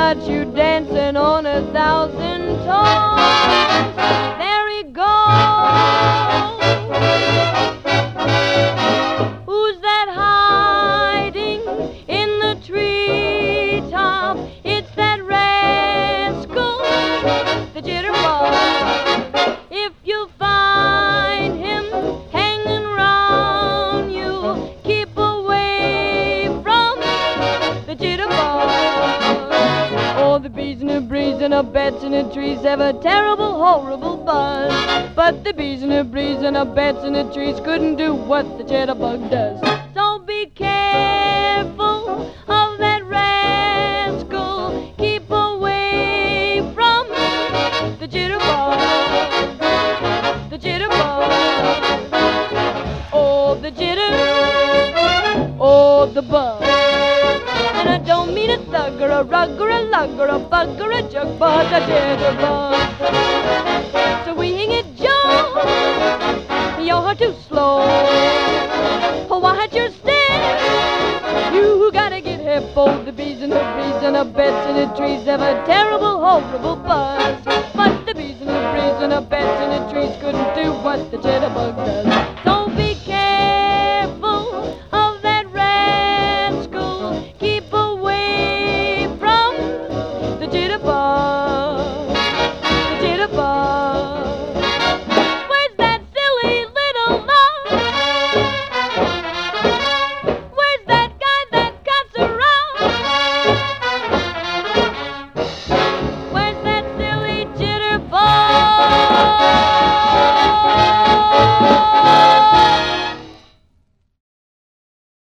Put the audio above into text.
got you dancing on 1,000 toes. There he goes. Who's that hiding in the treetop? It's that rascal, the jitterbug. If you find him hanging round you, keep away from the jitterbug. Oh, the bees and the breeze and the bats and the trees have a terrible, horrible buzz. But the bees and the breeze and the bats and the trees couldn't do what the jitterbug does. So be careful of that rascal. Keep away from the jitterbug. The jitterbug. Oh, the jitter. Oh, the bug. And I don't mean a thug or a rug or a lug or a bug or a jug, but a jitterbug. Swing it, Joe, you're too slow. Watch your step, you gotta get hip. Oh, the bees and the breeze and the bats and the trees have a terrible, horrible buzz. But the bees and the breeze and the bats and the trees couldn't do what the jitterbug does.